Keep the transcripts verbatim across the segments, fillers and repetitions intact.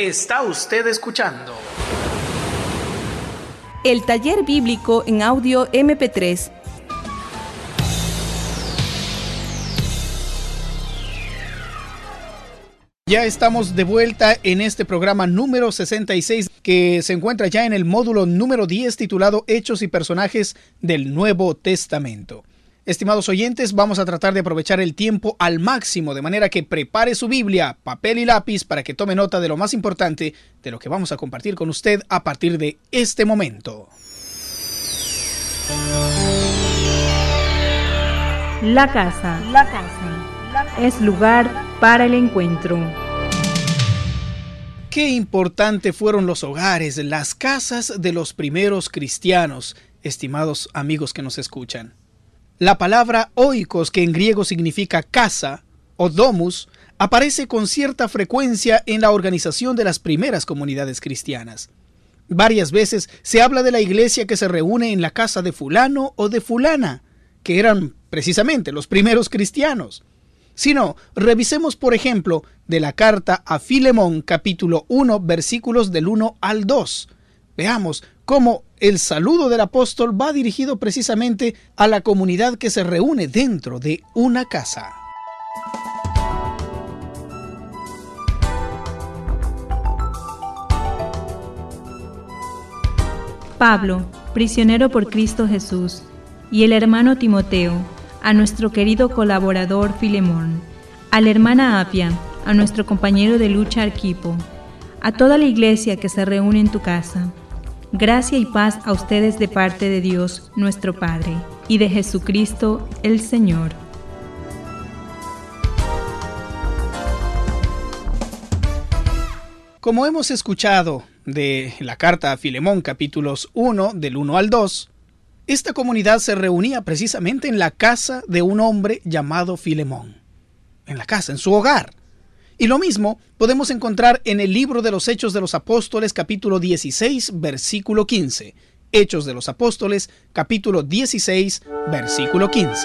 Está usted escuchando el taller bíblico en audio eme pe tres. Ya estamos de vuelta en este programa número sesenta y seis, que se encuentra ya en el módulo número diez, titulado Hechos y Personajes del Nuevo Testamento. Estimados oyentes, vamos a tratar de aprovechar el tiempo al máximo, de manera que prepare su Biblia, papel y lápiz para que tome nota de lo más importante de lo que vamos a compartir con usted a partir de este momento. La casa, la casa, es lugar para el encuentro. Qué importante fueron los hogares, las casas de los primeros cristianos, estimados amigos que nos escuchan. La palabra oikos, que en griego significa casa, o domus, aparece con cierta frecuencia en la organización de las primeras comunidades cristianas. Varias veces se habla de la iglesia que se reúne en la casa de fulano o de fulana, que eran precisamente los primeros cristianos. Si no, revisemos por ejemplo de la carta a Filemón, capítulo uno, versículos del uno al dos. Veamos cómo el saludo del apóstol va dirigido precisamente a la comunidad que se reúne dentro de una casa. Pablo, prisionero por Cristo Jesús, y el hermano Timoteo, a nuestro querido colaborador Filemón, a la hermana Apia, a nuestro compañero de lucha Arquipo, a toda la iglesia que se reúne en tu casa. Gracia y paz a ustedes de parte de Dios, nuestro Padre, y de Jesucristo, el Señor. Como hemos escuchado de la carta a Filemón, capítulos uno, del uno al dos, esta comunidad se reunía precisamente en la casa de un hombre llamado Filemón. En la casa, en su hogar. Y lo mismo podemos encontrar en el libro de los Hechos de los Apóstoles, capítulo dieciséis, versículo quince. Hechos de los Apóstoles, capítulo dieciséis, versículo quince.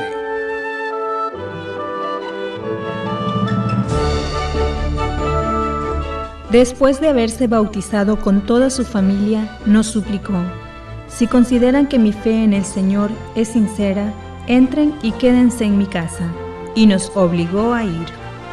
Después de haberse bautizado con toda su familia, nos suplicó: si consideran que mi fe en el Señor es sincera, entren y quédense en mi casa. Y nos obligó a ir.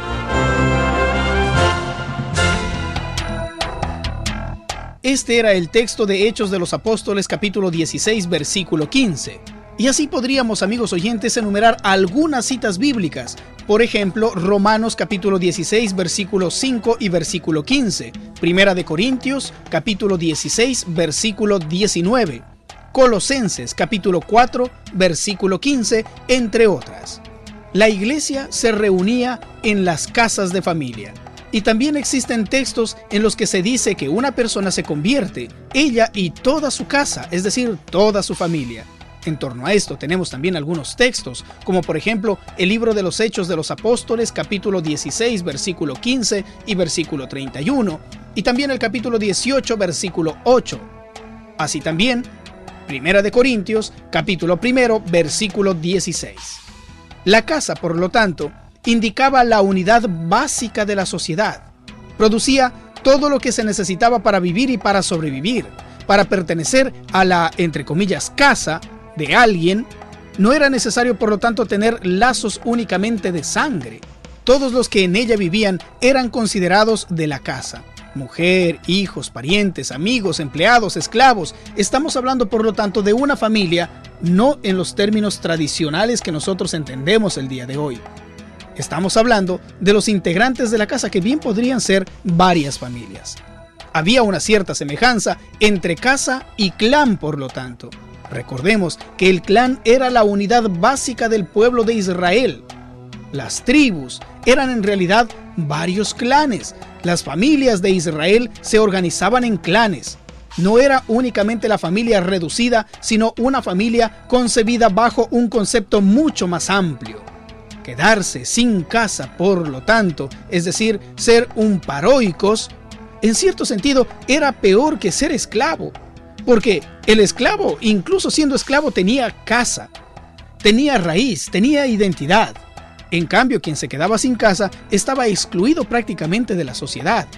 Este era el texto de Hechos de los Apóstoles, capítulo dieciséis, versículo quince. Y así podríamos, amigos oyentes, enumerar algunas citas bíblicas. Por ejemplo, Romanos capítulo dieciséis, versículo cinco y versículo quince. Primera de Corintios, capítulo dieciséis, versículo diecinueve. Colosenses capítulo cuatro, versículo quince, entre otras. La iglesia se reunía en las casas de familia. Y también existen textos en los que se dice que una persona se convierte, ella y toda su casa, es decir, toda su familia. En torno a esto tenemos también algunos textos, como por ejemplo el libro de los Hechos de los Apóstoles, capítulo dieciséis, versículo quince y versículo treinta y uno, y también el capítulo dieciocho, versículo ocho. Así también, Primera de Corintios, capítulo primero, versículo dieciséis. La casa, por lo tanto, indicaba la unidad básica de la sociedad. Producía todo lo que se necesitaba para vivir y para sobrevivir. Para pertenecer a la, entre comillas, casa de alguien, no era necesario, por lo tanto, tener lazos únicamente de sangre. Todos los que en ella vivían eran considerados de la casa. Mujer, hijos, parientes, amigos, empleados, esclavos. Estamos hablando, por lo tanto, de una familia, no en los términos tradicionales que nosotros entendemos el día de hoy. Estamos hablando de los integrantes de la casa, que bien podrían ser varias familias. Había una cierta semejanza entre casa y clan, por lo tanto. Recordemos que el clan era la unidad básica del pueblo de Israel. Las tribus eran en realidad varios clanes. Las familias de Israel se organizaban en clanes. No era únicamente la familia reducida, sino una familia concebida bajo un concepto mucho más amplio. Quedarse sin casa, por lo tanto, es decir, ser un paroikos, en cierto sentido, era peor que ser esclavo. Porque el esclavo, incluso siendo esclavo, tenía casa, tenía raíz, tenía identidad. En cambio, quien se quedaba sin casa estaba excluido prácticamente de la sociedad.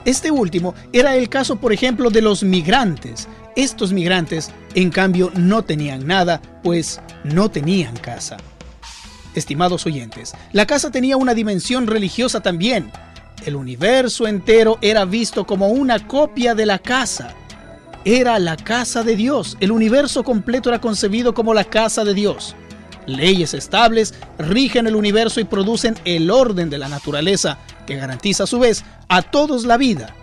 Este último era el caso, por ejemplo, de los migrantes. Estos migrantes, en cambio, no tenían nada, pues no tenían casa. Estimados oyentes, la casa tenía una dimensión religiosa también. El universo entero era visto como una copia de la casa. Era la casa de Dios. El universo completo era concebido como la casa de Dios. Leyes estables rigen el universo y producen el orden de la naturaleza, que garantiza a su vez a todos la vida.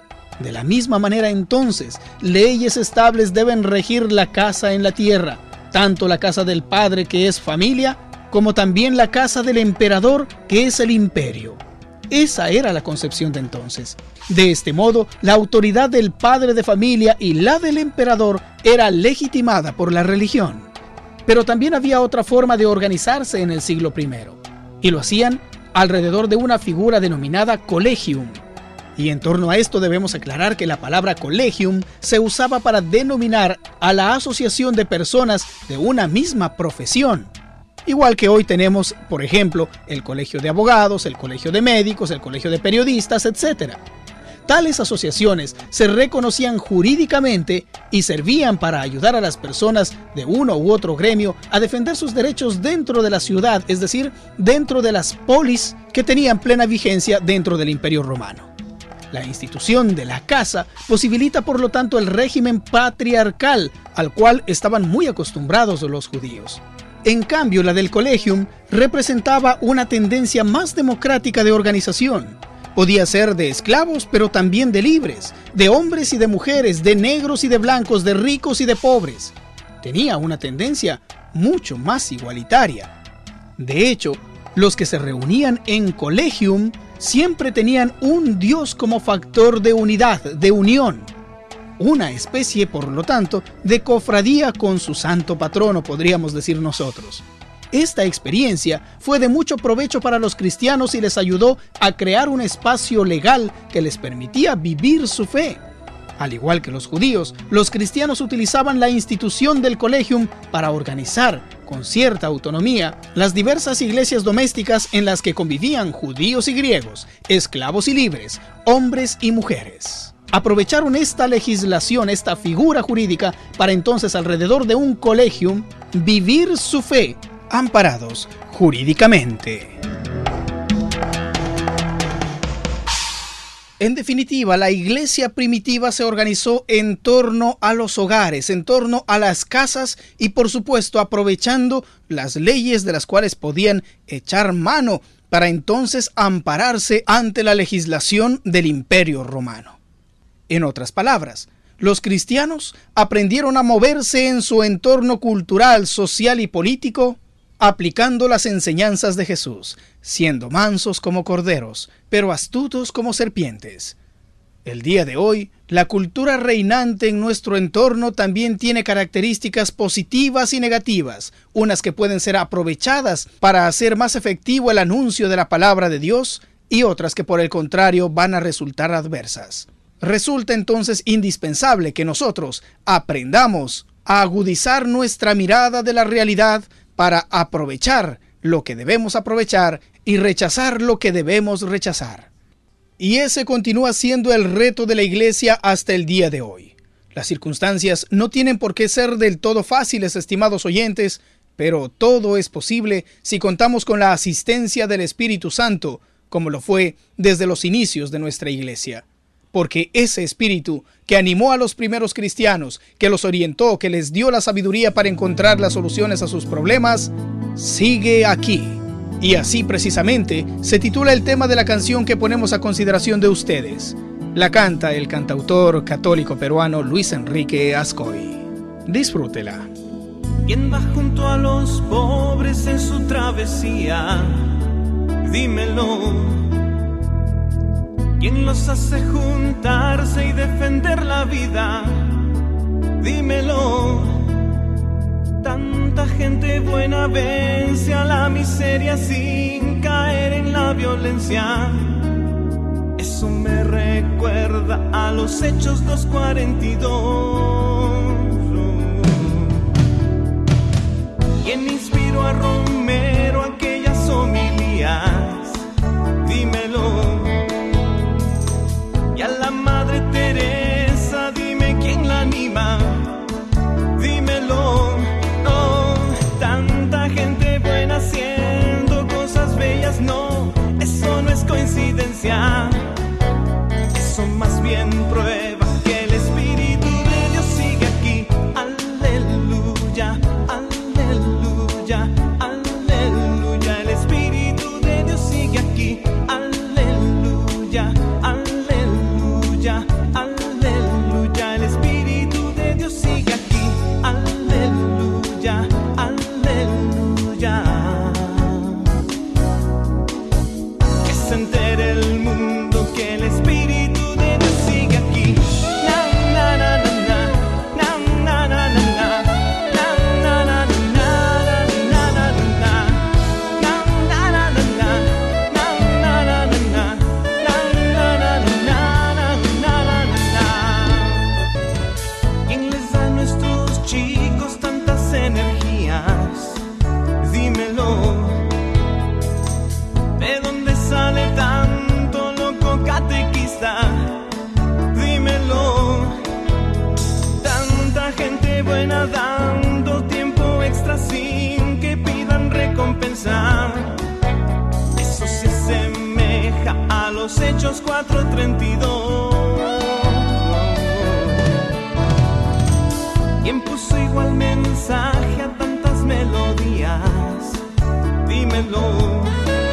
De la misma manera, entonces, leyes estables deben regir la casa en la tierra, tanto la casa del Padre, que es familia, como también la casa del emperador, que es el imperio. Esa era la concepción de entonces. De este modo, la autoridad del padre de familia y la del emperador era legitimada por la religión. Pero también había otra forma de organizarse en el siglo primero, y lo hacían alrededor de una figura denominada collegium. Y en torno a esto debemos aclarar que la palabra collegium se usaba para denominar a la asociación de personas de una misma profesión. Igual que hoy tenemos, por ejemplo, el colegio de abogados, el colegio de médicos, el colegio de periodistas, etcétera. Tales asociaciones se reconocían jurídicamente y servían para ayudar a las personas de uno u otro gremio a defender sus derechos dentro de la ciudad, es decir, dentro de las polis que tenían plena vigencia dentro del Imperio Romano. La institución de la casa posibilita, por lo tanto, el régimen patriarcal al cual estaban muy acostumbrados los judíos. En cambio, la del collegium representaba una tendencia más democrática de organización. Podía ser de esclavos, pero también de libres, de hombres y de mujeres, de negros y de blancos, de ricos y de pobres. Tenía una tendencia mucho más igualitaria. De hecho, los que se reunían en collegium siempre tenían un Dios como factor de unidad, de unión. Una especie, por lo tanto, de cofradía con su santo patrono, podríamos decir nosotros. Esta experiencia fue de mucho provecho para los cristianos y les ayudó a crear un espacio legal que les permitía vivir su fe. Al igual que los judíos, los cristianos utilizaban la institución del collegium para organizar, con cierta autonomía, las diversas iglesias domésticas en las que convivían judíos y griegos, esclavos y libres, hombres y mujeres. Aprovecharon esta legislación, esta figura jurídica, para entonces, alrededor de un collegium, vivir su fe, amparados jurídicamente. En definitiva, la iglesia primitiva se organizó en torno a los hogares, en torno a las casas y, por supuesto, aprovechando las leyes de las cuales podían echar mano para entonces ampararse ante la legislación del Imperio Romano. En otras palabras, los cristianos aprendieron a moverse en su entorno cultural, social y político, aplicando las enseñanzas de Jesús, siendo mansos como corderos, pero astutos como serpientes. El día de hoy, la cultura reinante en nuestro entorno también tiene características positivas y negativas, unas que pueden ser aprovechadas para hacer más efectivo el anuncio de la palabra de Dios y otras que, por el contrario, van a resultar adversas. Resulta entonces indispensable que nosotros aprendamos a agudizar nuestra mirada de la realidad para aprovechar lo que debemos aprovechar y rechazar lo que debemos rechazar. Y ese continúa siendo el reto de la iglesia hasta el día de hoy. Las circunstancias no tienen por qué ser del todo fáciles, estimados oyentes, pero todo es posible si contamos con la asistencia del Espíritu Santo, como lo fue desde los inicios de nuestra iglesia. Porque ese espíritu que animó a los primeros cristianos, que los orientó, que les dio la sabiduría para encontrar las soluciones a sus problemas, sigue aquí. Y así precisamente se titula el tema de la canción que ponemos a consideración de ustedes. La canta el cantautor católico peruano Luis Enrique Ascoy. Disfrútela. ¿Quién va junto a los pobres en su travesía? Dímelo. ¿Quién los hace juntarse y defender la vida? Dímelo. Tanta gente buena vence a la miseria sin caer en la violencia. Eso me recuerda a los Hechos dos cuarenta y dos. ¿Quién inspiró a Romero aquellas homilías? Dímelo. Y a iglesia. Eso más bien prueba que el Espíritu de Dios sigue aquí. Aleluya, aleluya, aleluya. El Espíritu de Dios sigue aquí. Aleluya, aleluya, aleluya. El Espíritu de Dios sigue aquí. Aleluya, aleluya. Que se entere el mundo que el Espíritu de Dios sigue aquí. Na, na, na, na, na. Na, na, na, na, na. Na, na, na, na, na. Na, na, na, na. Na, na, na, na, na. Na, na, na, na, na. Na, na, na, na, na. Na, na, na, na. ¿Quién les da a nuestros chicos tantas energías? Dímelo. ¿De dónde sale tanto loco catequista? Dímelo. Tanta gente buena dando tiempo extra sin que pidan recompensa. Eso se asemeja a los Hechos cuatro treinta y dos. ¿Quién puso igual mensaje a tantas melodías? Dímelo.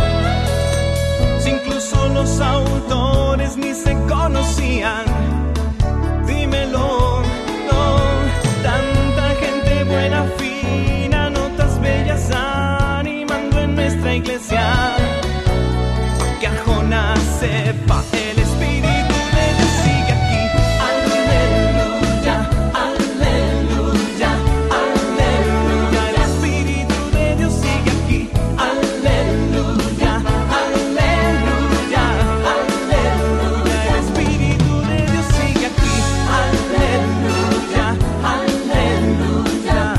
Si incluso los autores ni se conocían. Dímelo. No. Tanta gente buena, fina, notas bellas animando en nuestra iglesia. Pa' que Arjona sepa, el Espíritu de Dios sigue aquí. Aleluya, aleluya, aleluya. El Espíritu de Dios sigue aquí. Aleluya, aleluya, aleluya. El Espíritu de Dios sigue aquí. Aleluya, aleluya.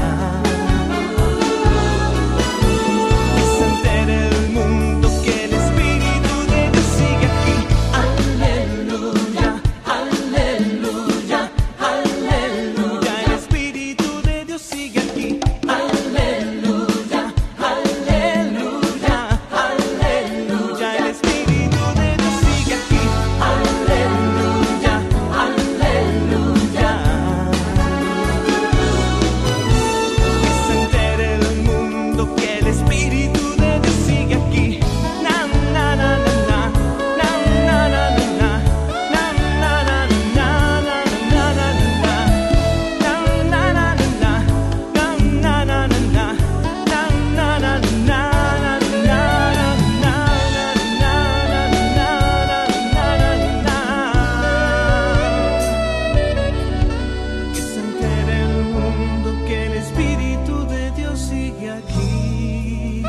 Que se entere el mundo que el Espíritu de Dios sigue aquí. Aleluya, aleluya, aleluya. El Espíritu de Dios sigue aquí. Aleluya, aleluya, aleluya. El Espíritu de Dios sigue aquí. Aleluya, aleluya. Que se entere el mundo que el Espíritu de Dios sigue aquí. Na, na, na, na, na. Na, na, na, na, na. Na, na, na, na, na. Na, na, na, na, na. Na, na, na, na, na. Na, na, na, na, na. Na, na, na, na, na. Na, na, na, na, na. Na, na, na, na, na. Na, na, na, na. Que se entere el mundo que el Espíritu de Dios sigue aquí.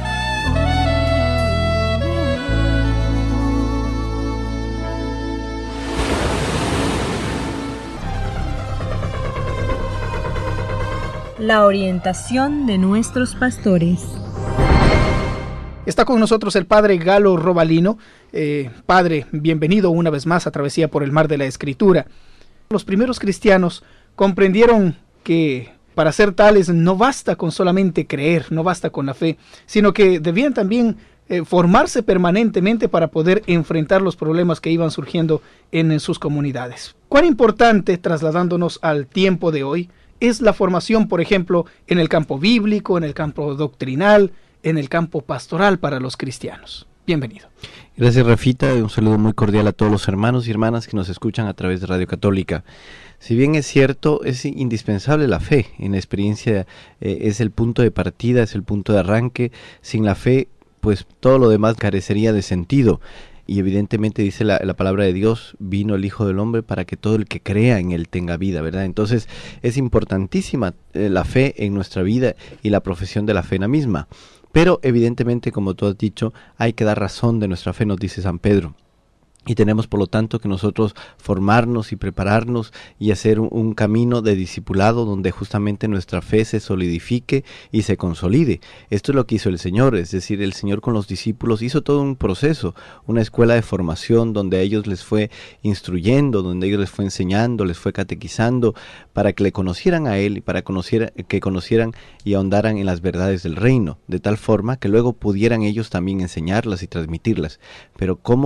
La orientación de nuestros pastores. Está con nosotros el padre Galo Robalino. Eh, padre, bienvenido una vez más a Travesía por el Mar de la Escritura. Los primeros cristianos comprendieron que para ser tales no basta con solamente creer, no basta con la fe, sino que debían también eh, formarse permanentemente para poder enfrentar los problemas que iban surgiendo en, en sus comunidades. ¿Cuán importante, trasladándonos al tiempo de hoy, es la formación, por ejemplo, en el campo bíblico, en el campo doctrinal, en el campo pastoral para los cristianos? Bienvenido. Gracias, Rafita. Un saludo muy cordial a todos los hermanos y hermanas que nos escuchan a través de Radio Católica. Si bien es cierto, es indispensable la fe. En la experiencia eh, es el punto de partida, es el punto de arranque. Sin la fe, pues todo lo demás carecería de sentido. Y evidentemente dice la, la palabra de Dios, vino el Hijo del Hombre para que todo el que crea en Él tenga vida, ¿verdad? Entonces es importantísima eh, la fe en nuestra vida y la profesión de la fe en la misma. Pero evidentemente, como tú has dicho, hay que dar razón de nuestra fe, nos dice San Pedro. Y tenemos por lo tanto que nosotros formarnos y prepararnos y hacer un, un camino de discipulado donde justamente nuestra fe se solidifique y se consolide. Esto es lo que hizo el Señor, es decir, el Señor con los discípulos hizo todo un proceso, una escuela de formación donde a ellos les fue instruyendo, donde ellos les fue enseñando, les fue catequizando para que le conocieran a Él y para conocer, que conocieran y ahondaran en las verdades del reino, de tal forma que luego pudieran ellos también enseñarlas y transmitirlas. Pero ¿cómo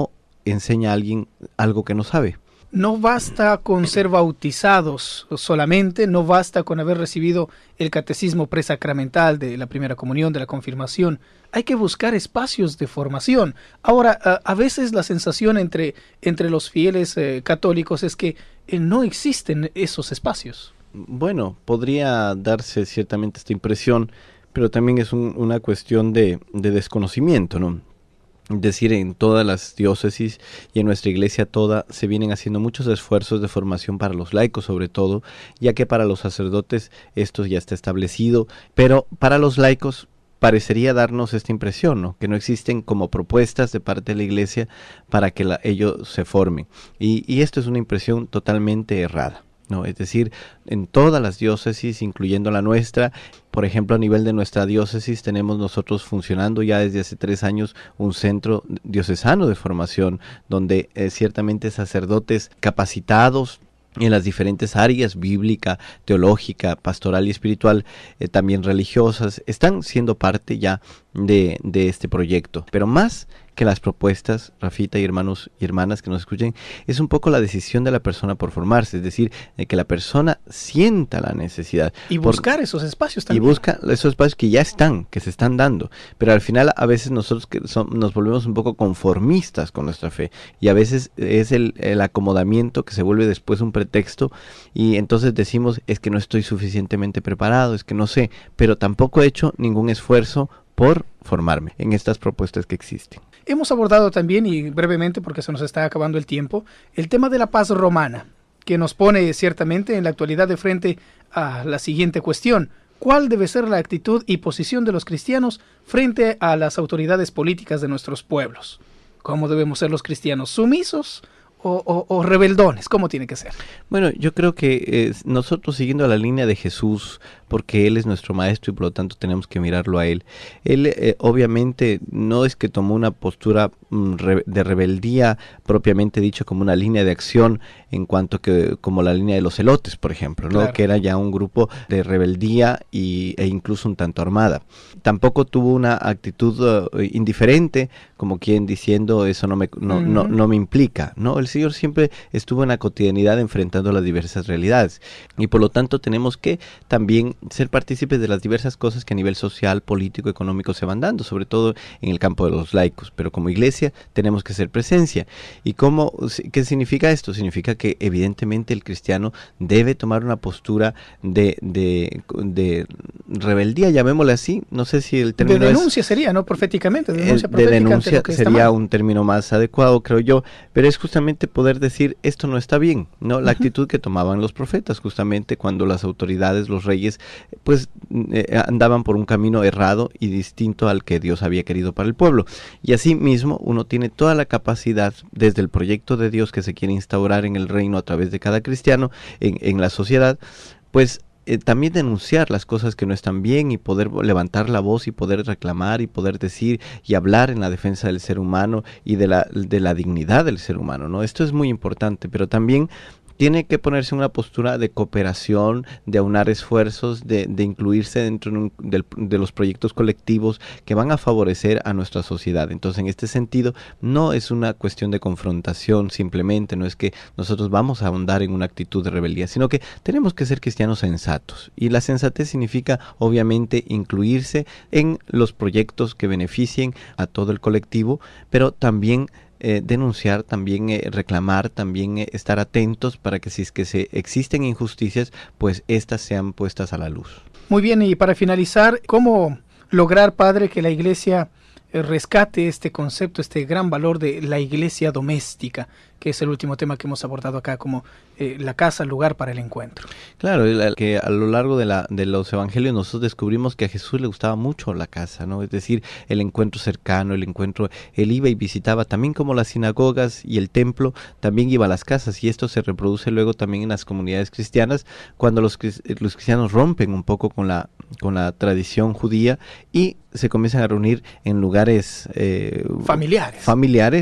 enseña a alguien algo que no sabe. No basta con ser bautizados solamente, no basta con haber recibido el catecismo presacramental de la primera comunión, de la confirmación. Hay que buscar espacios de formación. Ahora, a, a veces la sensación entre, entre los fieles eh, católicos es que eh, no existen esos espacios. Bueno, podría darse ciertamente esta impresión, pero también es un, una cuestión de, de desconocimiento, ¿no? Es decir, en todas las diócesis y en nuestra iglesia toda se vienen haciendo muchos esfuerzos de formación para los laicos sobre todo, ya que para los sacerdotes esto ya está establecido, pero para los laicos parecería darnos esta impresión, ¿no? Que no existen como propuestas de parte de la iglesia para que la, ellos se formen. Y, y esto es una impresión totalmente errada, ¿no? Es decir, en todas las diócesis, incluyendo la nuestra, por ejemplo, a nivel de nuestra diócesis tenemos nosotros funcionando ya desde hace tres años un centro diocesano de formación, donde eh, ciertamente sacerdotes capacitados en las diferentes áreas, bíblica, teológica, pastoral y espiritual, eh, también religiosas, están siendo parte ya de, de este proyecto. Pero más que las propuestas, Rafita y hermanos y hermanas que nos escuchen, es un poco la decisión de la persona por formarse, es decir, de que la persona sienta la necesidad. Y buscar por, esos espacios también. Y busca esos espacios que ya están, que se están dando, pero al final a veces nosotros que son, nos volvemos un poco conformistas con nuestra fe, y a veces es el, el acomodamiento que se vuelve después un pretexto, y entonces decimos, es que no estoy suficientemente preparado, es que no sé, pero tampoco he hecho ningún esfuerzo por formarme en estas propuestas que existen. Hemos abordado también, y brevemente porque se nos está acabando el tiempo, el tema de la paz romana, que nos pone ciertamente en la actualidad de frente a la siguiente cuestión: ¿cuál debe ser la actitud y posición de los cristianos frente a las autoridades políticas de nuestros pueblos? ¿Cómo debemos ser los cristianos? ¿Sumisos o, o, o rebeldones? ¿Cómo tiene que ser? Bueno, yo creo que eh, nosotros, siguiendo la línea de Jesús, porque Él es nuestro maestro y por lo tanto tenemos que mirarlo a Él. Él eh, obviamente no es que tomó una postura mm, re, de rebeldía propiamente dicho, como una línea de acción en cuanto que como la línea de los celotes, por ejemplo, ¿no? Claro. Que era ya un grupo de rebeldía y, e incluso un tanto armada. Tampoco tuvo una actitud uh, indiferente, como quien diciendo eso no me, no, uh-huh. no, no me implica, ¿no? El Señor siempre estuvo en la cotidianidad enfrentando las diversas realidades y por lo tanto tenemos que también ser partícipes de las diversas cosas que a nivel social, político, económico se van dando, sobre todo en el campo de los laicos, pero como iglesia tenemos que ser presencia. ¿Y cómo, qué significa esto? Significa que evidentemente el cristiano debe tomar una postura de, de, de rebeldía, llamémosle así, no sé si el término de denuncia es, sería, ¿no? Proféticamente, de denuncia, de denuncia sería mal. Un término más adecuado, creo yo, pero es justamente poder decir esto no está bien, ¿no? La uh-huh. actitud que tomaban los profetas justamente cuando las autoridades, los reyes, pues eh, andaban por un camino errado y distinto al que Dios había querido para el pueblo. Y así mismo uno tiene toda la capacidad desde el proyecto de Dios que se quiere instaurar en el reino a través de cada cristiano, en, en la sociedad, pues eh, también denunciar las cosas que no están bien y poder levantar la voz y poder reclamar y poder decir y hablar en la defensa del ser humano y de la, de la dignidad del ser humano, ¿no? Esto es muy importante, pero también tiene que ponerse en una postura de cooperación, de aunar esfuerzos, de, de incluirse dentro de, un, de, de los proyectos colectivos que van a favorecer a nuestra sociedad. Entonces, en este sentido, no es una cuestión de confrontación simplemente, no es que nosotros vamos a ahondar en una actitud de rebeldía, sino que tenemos que ser cristianos sensatos. Y la sensatez significa, obviamente, incluirse en los proyectos que beneficien a todo el colectivo, pero también Eh, denunciar, también eh, reclamar, también eh, estar atentos para que si es que se existen injusticias, pues éstas sean puestas a la luz. Muy bien, y para finalizar, ¿cómo lograr, padre, que la iglesia eh, rescate este concepto, este gran valor de la iglesia doméstica, que es el último tema que hemos abordado acá, como eh, la casa, lugar para el encuentro? Claro, que a lo largo de, la, de los evangelios nosotros descubrimos que a Jesús le gustaba mucho la casa, ¿no? Es decir, el encuentro cercano, el encuentro, él iba y visitaba, también como las sinagogas y el templo, también iba a las casas, y esto se reproduce luego también en las comunidades cristianas, cuando los, los cristianos rompen un poco con la, con la tradición judía y se comienzan a reunir en lugares eh, familiares. familiares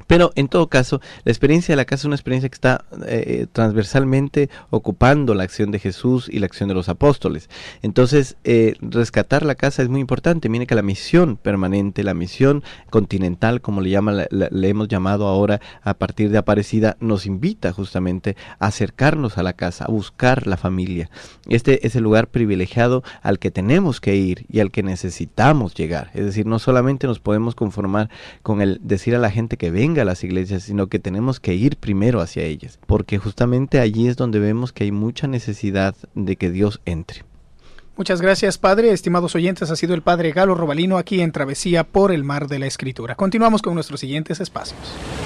Pero en todo caso, la experiencia de la casa es una experiencia que está eh, transversalmente ocupando la acción de Jesús y la acción de los apóstoles. Entonces, eh, rescatar la casa es muy importante. Mire que la misión permanente, la misión continental, como le, llama, la, la, le hemos llamado ahora a partir de Aparecida, nos invita justamente a acercarnos a la casa, a buscar la familia. Este es el lugar privilegiado al que tenemos que ir y al que necesitamos llegar. Es decir, no solamente nos podemos conformar con el decir a la gente que venga a las iglesias, sino que tenemos que ir primero hacia ellas, porque justamente allí es donde vemos que hay mucha necesidad de que Dios entre. Muchas gracias, Padre. Estimados oyentes, ha sido el Padre Galo Robalino aquí en Travesía por el Mar de la Escritura. Continuamos con nuestros siguientes espacios.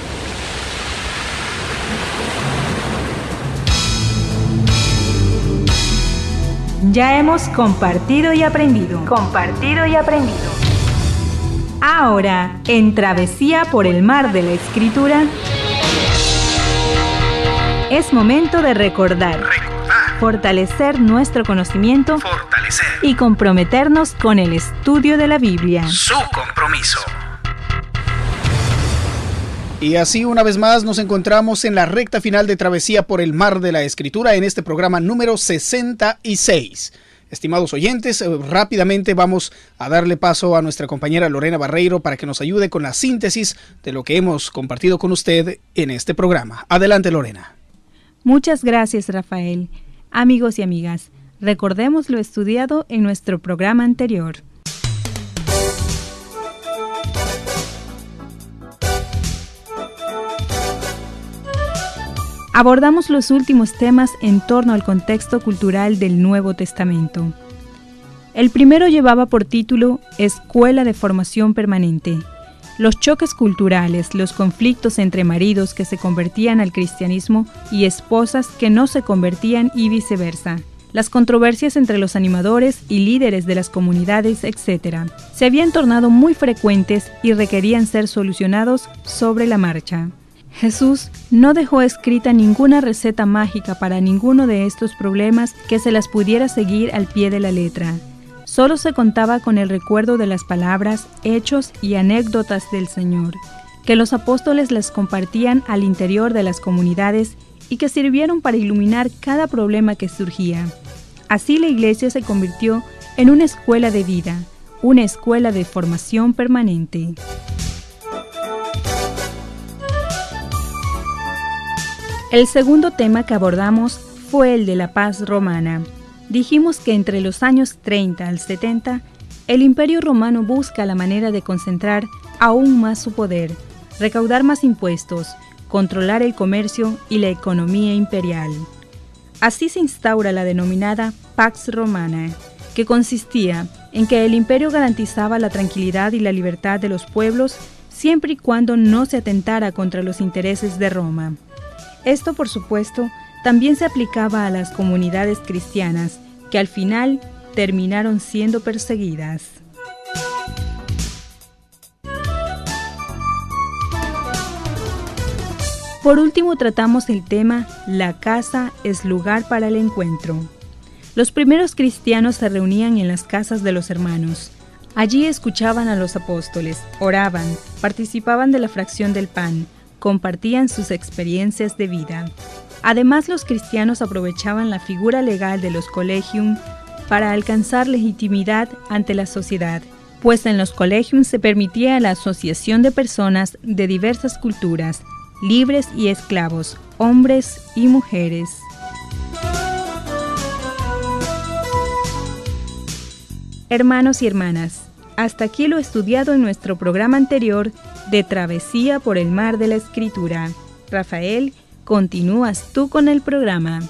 Ya hemos compartido y aprendido. Compartido y aprendido. Ahora, en Travesía por el Mar de la Escritura, es momento de recordar, recordar, fortalecer nuestro conocimiento, fortalecer y comprometernos con el estudio de la Biblia. Su compromiso. Y así una vez más nos encontramos en la recta final de Travesía por el Mar de la Escritura en este programa número sesenta y seis. Estimados oyentes, rápidamente vamos a darle paso a nuestra compañera Lorena Barreiro para que nos ayude con la síntesis de lo que hemos compartido con usted en este programa. Adelante, Lorena. Muchas gracias, Rafael. Amigos y amigas, recordemos lo estudiado en nuestro programa anterior. Abordamos los últimos temas en torno al contexto cultural del Nuevo Testamento. El primero llevaba por título Escuela de Formación Permanente. Los choques culturales, los conflictos entre maridos que se convertían al cristianismo y esposas que no se convertían y viceversa. Las controversias entre los animadores y líderes de las comunidades, etcétera, se habían tornado muy frecuentes y requerían ser solucionados sobre la marcha. Jesús no dejó escrita ninguna receta mágica para ninguno de estos problemas que se las pudiera seguir al pie de la letra. Solo se contaba con el recuerdo de las palabras, hechos y anécdotas del Señor, que los apóstoles las compartían al interior de las comunidades y que sirvieron para iluminar cada problema que surgía. Así la iglesia se convirtió en una escuela de vida, una escuela de formación permanente. El segundo tema que abordamos fue el de la paz romana. Dijimos que entre los años treinta al setenta, el Imperio Romano busca la manera de concentrar aún más su poder, recaudar más impuestos, controlar el comercio y la economía imperial. Así se instaura la denominada Pax Romana, que consistía en que el imperio garantizaba la tranquilidad y la libertad de los pueblos siempre y cuando no se atentara contra los intereses de Roma. Esto, por supuesto, también se aplicaba a las comunidades cristianas, que al final terminaron siendo perseguidas. Por último, tratamos el tema La casa es lugar para el encuentro. Los primeros cristianos se reunían en las casas de los hermanos. Allí escuchaban a los apóstoles, oraban, participaban de la fracción del pan, compartían sus experiencias de vida. Además, los cristianos aprovechaban la figura legal de los colegium para alcanzar legitimidad ante la sociedad, pues en los colegium se permitía la asociación de personas de diversas culturas, libres y esclavos, hombres y mujeres. Hermanos y hermanas, hasta aquí lo estudiado en nuestro programa anterior de Travesía por el Mar de la Escritura. Rafael, continúas tú con el programa.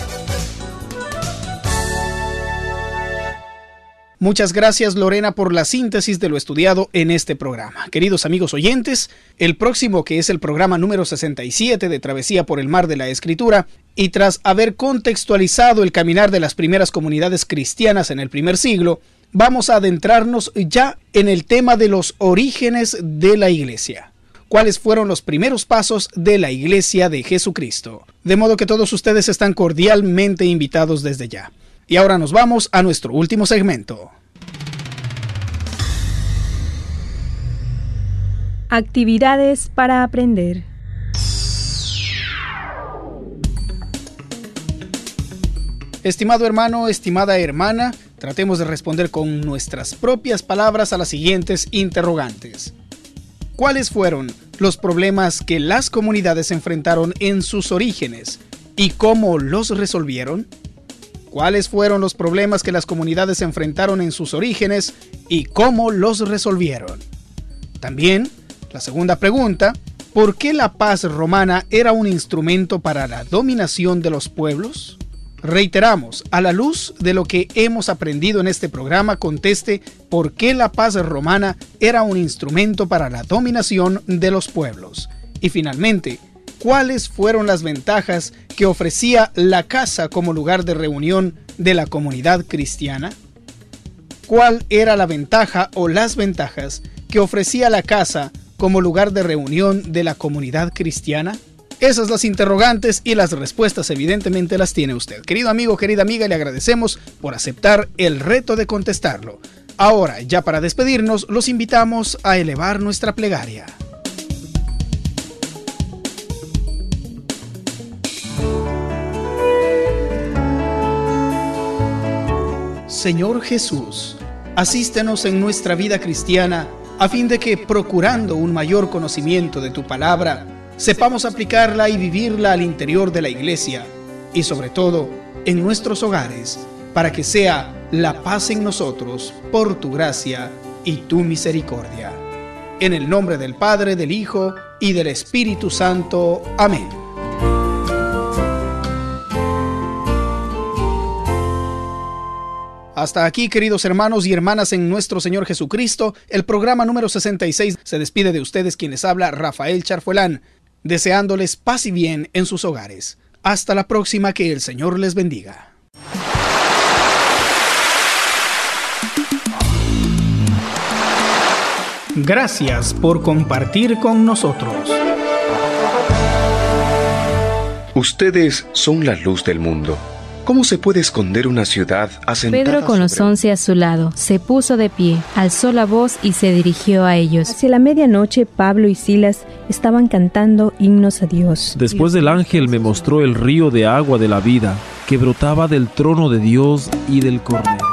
Muchas gracias, Lorena, por la síntesis de lo estudiado en este programa. Queridos amigos oyentes, el próximo, que es el programa número sesenta y siete de Travesía por el Mar de la Escritura, y tras haber contextualizado el caminar de las primeras comunidades cristianas en el primer siglo, vamos a adentrarnos ya en el tema de los orígenes de la Iglesia. ¿Cuáles fueron los primeros pasos de la Iglesia de Jesucristo? De modo que todos ustedes están cordialmente invitados desde ya. Y ahora nos vamos a nuestro último segmento. Actividades para aprender. Estimado hermano, estimada hermana, tratemos de responder con nuestras propias palabras a las siguientes interrogantes. ¿Cuáles fueron los problemas que las comunidades enfrentaron en sus orígenes y cómo los resolvieron? ¿Cuáles fueron los problemas que las comunidades enfrentaron en sus orígenes y cómo los resolvieron? También, la segunda pregunta, ¿por qué la paz romana era un instrumento para la dominación de los pueblos? Reiteramos, a la luz de lo que hemos aprendido en este programa, conteste por qué la paz romana era un instrumento para la dominación de los pueblos. Y finalmente, ¿cuáles fueron las ventajas que ofrecía la casa como lugar de reunión de la comunidad cristiana? ¿Cuál era la ventaja o las ventajas que ofrecía la casa como lugar de reunión de la comunidad cristiana? Esas las interrogantes y las respuestas evidentemente las tiene usted. Querido amigo, querida amiga, le agradecemos por aceptar el reto de contestarlo. Ahora, ya para despedirnos, los invitamos a elevar nuestra plegaria. Señor Jesús, asístenos en nuestra vida cristiana a fin de que, procurando un mayor conocimiento de tu palabra, sepamos aplicarla y vivirla al interior de la iglesia y sobre todo en nuestros hogares, para que sea la paz en nosotros por tu gracia y tu misericordia. En el nombre del Padre, del Hijo y del Espíritu Santo. Amén. Hasta aquí, queridos hermanos y hermanas en nuestro Señor Jesucristo, el programa número sesenta y seis se despide de ustedes, quienes habla Rafael Charfuelán, deseándoles paz y bien en sus hogares. Hasta la próxima, que el Señor les bendiga. Gracias por compartir con nosotros. Ustedes son la luz del mundo. ¿Cómo se puede esconder una ciudad asentada Pedro, con los sobre... once a su lado, se puso de pie, alzó la voz y se dirigió a ellos. Hacia la medianoche, Pablo y Silas estaban cantando himnos a Dios. Después el ángel me mostró el río de agua de la vida, que brotaba del trono de Dios y del Cordero.